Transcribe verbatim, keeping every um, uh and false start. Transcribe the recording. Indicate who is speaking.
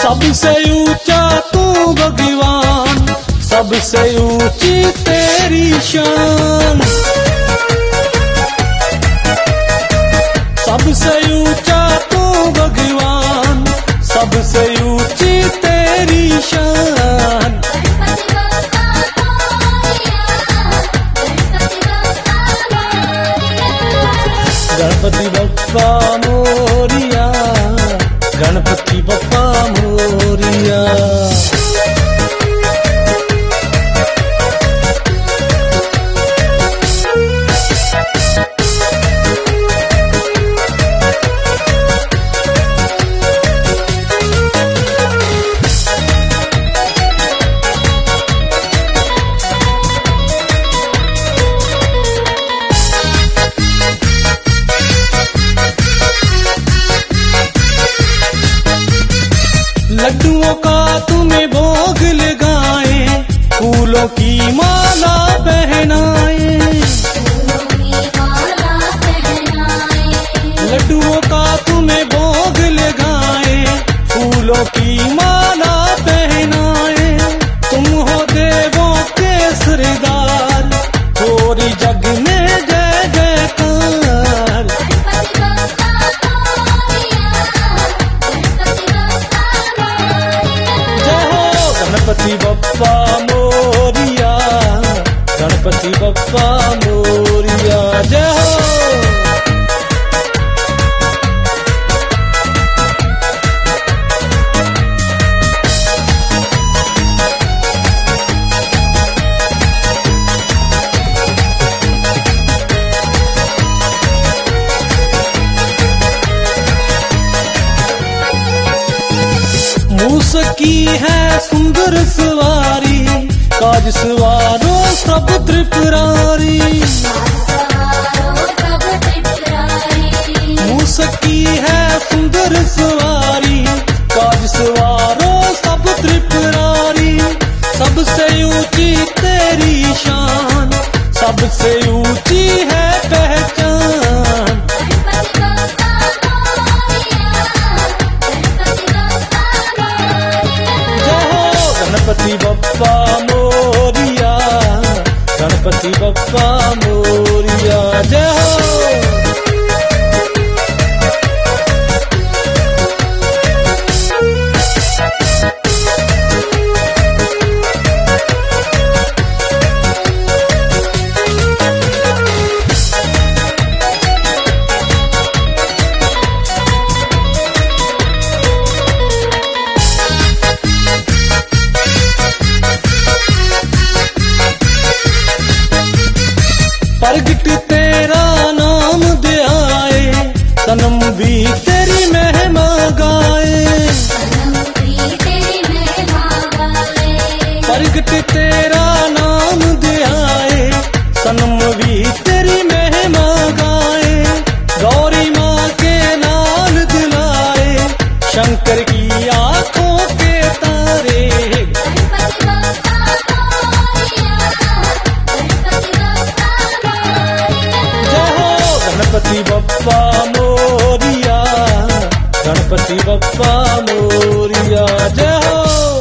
Speaker 1: सबसे ऊंचा तू भगवान, सबसे ऊंची तेरी शान। सबसे ऊंचा तू भगवान, सबसे ऊंची तेरी शान। गणपति बप्पा मोरिया, गणपति बप्पा मोरिया। लड्डुओं का तुम्हें भोग लगाए, फूलों की माला पहनाए। लड्डुओं का तुम्हें भोग लगाए, फूलों की माला पहनाए। तुम हो देवों के सरदार, पूरी जग में जय जयकार। गणपति बप्पा मोरिया, गणपति बप्पा मोरिया, जय हो। मूस की है सुंदर सवारी, काज सवारो सब त्रिपुरारी। मूस की है सुंदर सवारी, काज सवारो सब त्रिपुरारी। सबसे ऊंची तेरी शान, सबसे ऊंची है पहचान। गणपति बप्पा मोरिया, गणपति बप्पा मोरिया, जय हो। प्रगट तेरा नाम दे आए, सनम भी तेरी महिमा गाए। प्रगट तेरा नाम दे आए, सनम भी तेरी महिमा गाए। गौरी माँ के नाल दिलाए, शंकर की आंखों के तारे। गणपति बप्पा मोरिया, गणपति बप्पा मोरिया, जय हो।